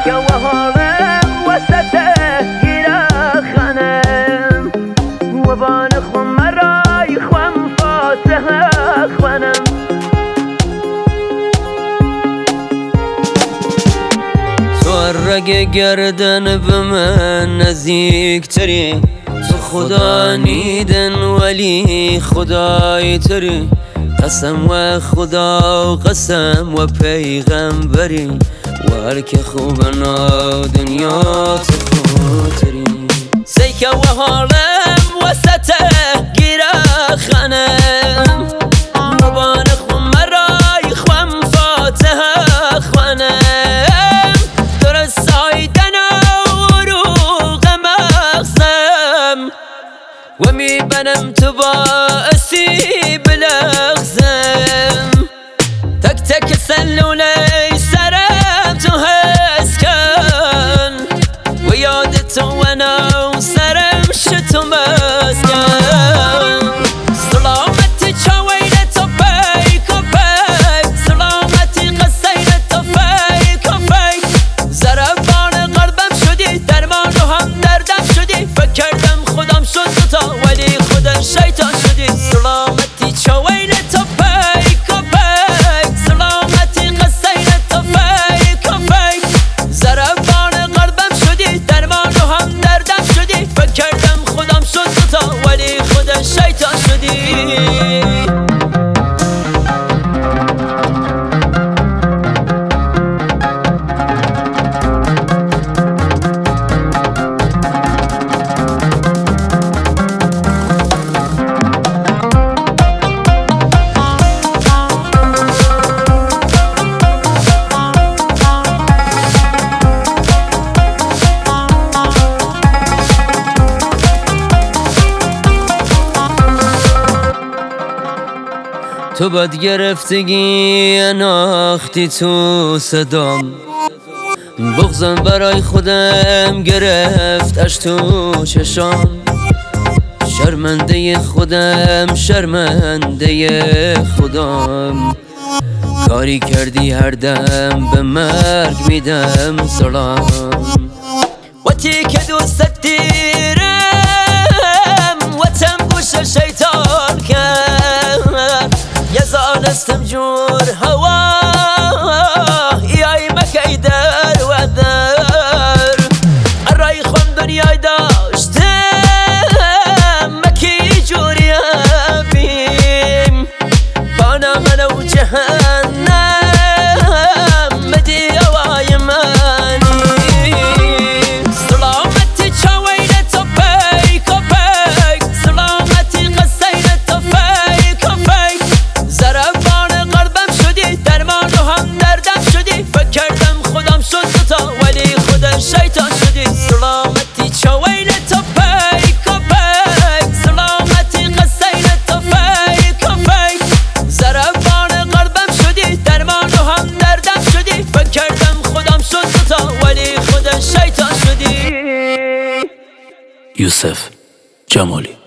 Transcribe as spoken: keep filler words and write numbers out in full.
سکه و حالم وسط خانم و بان خون مرای خوام فاتحه خوانم تو رگ گردن به من نزدیک تری تو خدا نیدن ولی خدای تری قسم و خدا قسم و پیغمبری و هر که خوبنا دنیا تو خودتری سیکه و حالم وسط گیره خانم مبان خون مرای خوام فاتحه خوانم درست آیدن و روغ مغزم و میبنم تو باعثی بلغزم تک تک سلوله سرم تو حس کن و یاد تو و نو سرم شتو مسکن سلامتی چاوین تو پیک و پیک سلامتی قصین تو فیک و فیک زربان قلبم شدی درمان و هم دردم شدی فکر کردم خودم شد تا ولی خودم شیطان شدی سلامتی چاوین تو پیک و پیک سلامتی قصین تو فیک و فیک زربان قلبم شدی درمان و هم دردم شدی فکر کردم خودم شد تا ولی خودم شیطان شدی تو بد گرفتگی اناختی تو صدام بغضم برای خودم گرفتش تو چشام شرمنده خودم شرمنده خودم کاری کردی هر دم به مرگ میدم سلام وقتی که دوست دیرم و تم گوش شیطان کرد یه زانستم جور هوا یای مکی در و در رای خون دنیای داشتم مکی جوری بیم بانا منو جهنم مدی اوای منی سلامتی چاوین تو پیک و پیک سلامتی قصین تو فیک و فیک زربان قلبم شدی درمان و هم دردم شدی فکر کردم خودم شد تا ولی خودم شیطان شدی سلامتی چاوین تو پیک و پیک سلامتی قصین تو فیک و فیک زربان قلبم شدی درمان و هم دردم شدی فکر کردم خودم شد تا ولی خودم شیطان شدی. یوسف جمالی.